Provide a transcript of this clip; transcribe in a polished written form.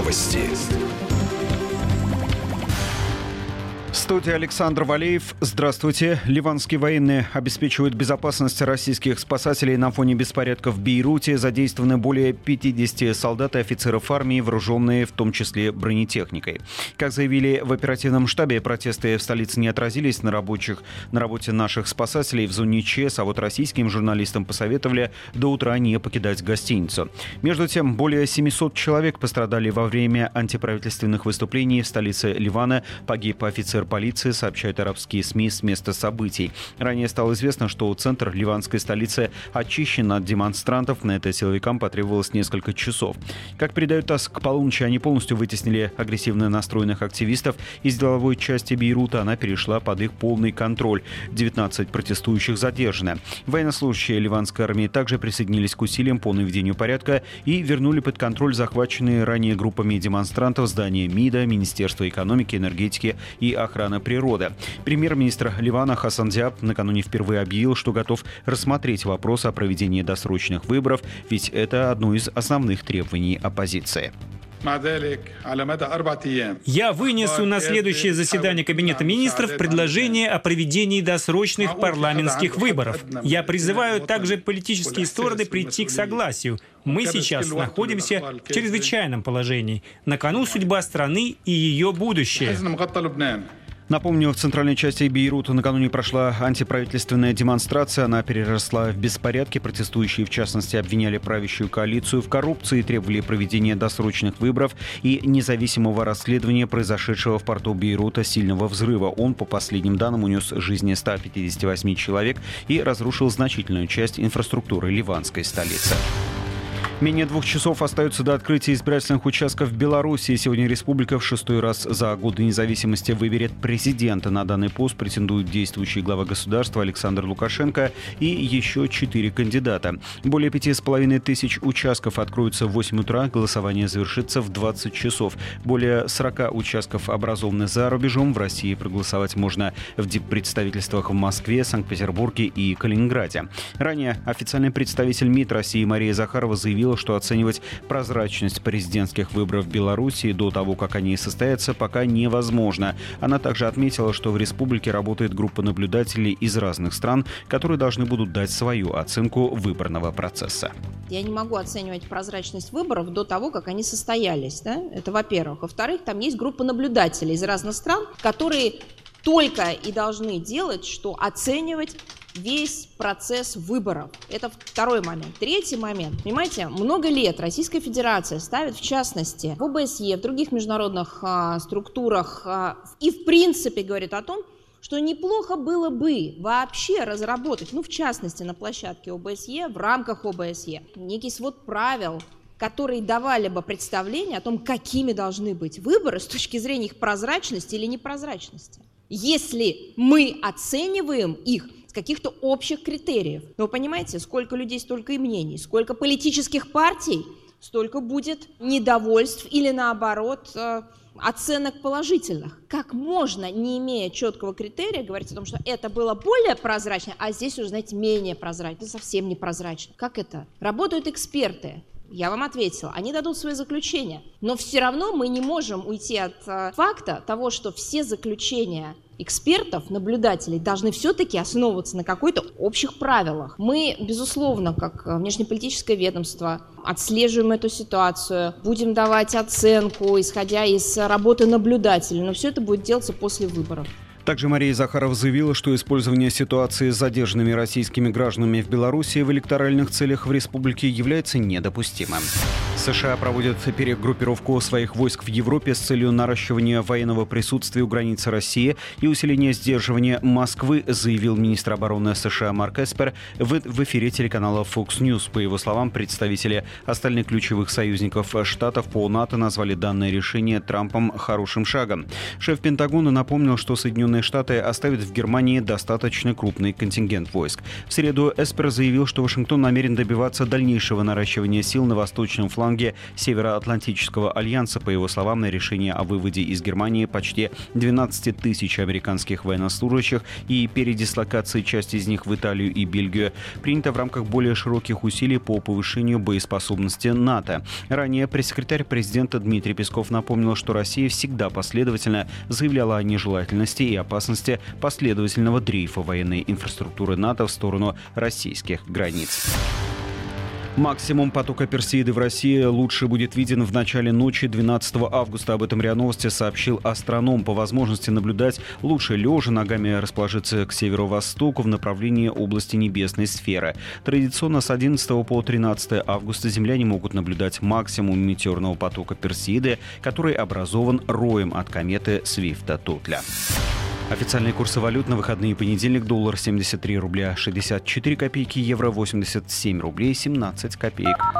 Новости. Студия Александр Валеев. Здравствуйте. Ливанские военные обеспечивают безопасность российских спасателей на фоне беспорядков в Бейруте. Задействованы более 50 солдат и офицеров армии, вооруженные в том числе бронетехникой. Как заявили в оперативном штабе, протесты в столице не отразились на работе наших спасателей в зоне ЧС, а вот российским журналистам посоветовали до утра не покидать гостиницу. Между тем, более 700 человек пострадали во время антиправительственных выступлений в столице Ливана. Погиб офицер полиции, сообщают арабские СМИ с места событий. Ранее стало известно, что центр ливанской столицы очищен от демонстрантов. На это силовикам потребовалось несколько часов. Как передают ТАСС, к полуночи они полностью вытеснили агрессивно настроенных активистов из деловой части Бейрута. Она перешла под их полный контроль. 19 протестующих задержаны. Военнослужащие ливанской армии также присоединились к усилиям по наведению порядка и вернули под контроль захваченные ранее группами демонстрантов здания МИДа, Министерства экономики, энергетики и охраны природы. Премьер-министр Ливана Хасан Диаб накануне впервые объявил, что готов рассмотреть вопрос о проведении досрочных выборов, ведь это одно из основных требований оппозиции. Я вынесу на следующее заседание Кабинета министров предложение о проведении досрочных парламентских выборов. Я призываю также политические стороны прийти к согласию. Мы сейчас находимся в чрезвычайном положении. На кону судьба страны и ее будущее. Напомню, в центральной части Бейрута накануне прошла антиправительственная демонстрация. Она переросла в беспорядки. Протестующие, в частности, обвиняли правящую коалицию в коррупции, требовали проведения досрочных выборов и независимого расследования произошедшего в порту Бейрута сильного взрыва. Он, по последним данным, унес жизни 158 человек и разрушил значительную часть инфраструктуры ливанской столицы. Менее 2 часов остается до открытия избирательных участков в Беларуси. Сегодня республика в 6-й раз за годы независимости выберет президента. На данный пост претендует действующий глава государства Александр Лукашенко и еще 4 кандидата. Более 5,5 тысяч участков откроются в 8 утра. Голосование завершится в 20 часов. Более 40 участков образованы за рубежом. В России проголосовать можно в представительствах в Москве, Санкт-Петербурге и Калининграде. Ранее официальный представитель МИД России Мария Захарова заявила, что оценивать прозрачность президентских выборов в Беларуси до того, как они состоятся, пока невозможно. Она также отметила, что в республике работает группа наблюдателей из разных стран, которые должны будут дать свою оценку выборного процесса. Я не могу оценивать прозрачность выборов до того, как они состоялись. Да? Это во-первых. Во-вторых, там есть группа наблюдателей из разных стран, которые только и должны делать, что оценивать весь процесс выборов. Это второй момент. Третий момент. Понимаете, много лет Российская Федерация ставит, в частности, в ОБСЕ, в других международных структурах и, в принципе, говорит о том, что неплохо было бы вообще разработать, в частности, на площадке ОБСЕ, в рамках ОБСЕ, некий свод правил, которые давали бы представление о том, какими должны быть выборы с точки зрения их прозрачности или непрозрачности. Если мы оцениваем их с каких-то общих критериев. Но вы понимаете, сколько людей, столько и мнений, сколько политических партий, столько будет недовольств или, наоборот, оценок положительных. Как можно, не имея четкого критерия, говорить о том, что это было более прозрачно, а здесь уже, знаете, менее прозрачно, это совсем не прозрачно. Как это? Работают эксперты. Я вам ответила, они дадут свои заключения, но все равно мы не можем уйти от факта того, что все заключения экспертов, наблюдателей должны все-таки основываться на каких-то общих правилах. Мы, безусловно, как внешнеполитическое ведомство, отслеживаем эту ситуацию, будем давать оценку, исходя из работы наблюдателей, но все это будет делаться после выборов. Также Мария Захарова заявила, что использование ситуации с задержанными российскими гражданами в Беларуси в электоральных целях в республике является недопустимым. США проводят перегруппировку своих войск в Европе с целью наращивания военного присутствия у границы России и усиления сдерживания Москвы, заявил министр обороны США Марк Эспер в эфире телеканала Fox News. По его словам, представители остальных ключевых союзников Штатов по НАТО назвали данное решение Трампом хорошим шагом. Шеф Пентагона напомнил, что Соединенные Штаты оставят в Германии достаточно крупный контингент войск. В среду Эспер заявил, что Вашингтон намерен добиваться дальнейшего наращивания сил на восточном фланге фланге Североатлантического альянса. По его словам, на решение о выводе из Германии почти 12 тысяч американских военнослужащих и передислокации части из них в Италию и Бельгию принято в рамках более широких усилий по повышению боеспособности НАТО. Ранее пресс-секретарь президента Дмитрий Песков напомнил, что Россия всегда последовательно заявляла о нежелательности и опасности последовательного дрейфа военной инфраструктуры НАТО в сторону российских границ. Максимум потока Персеиды в России лучше будет виден в начале ночи 12 августа. Об этом РИА Новости сообщил астроном. По возможности наблюдать лучше лежа, ногами расположиться к северо-востоку в направлении области небесной сферы. Традиционно с 11 по 13 августа земляне могут наблюдать максимум метеорного потока Персеиды, который образован роем от кометы Свифта-Тотля. Официальные курсы валют на выходные: понедельник: доллар 73 рубля 64 копейки, евро 87 рублей 17 копеек.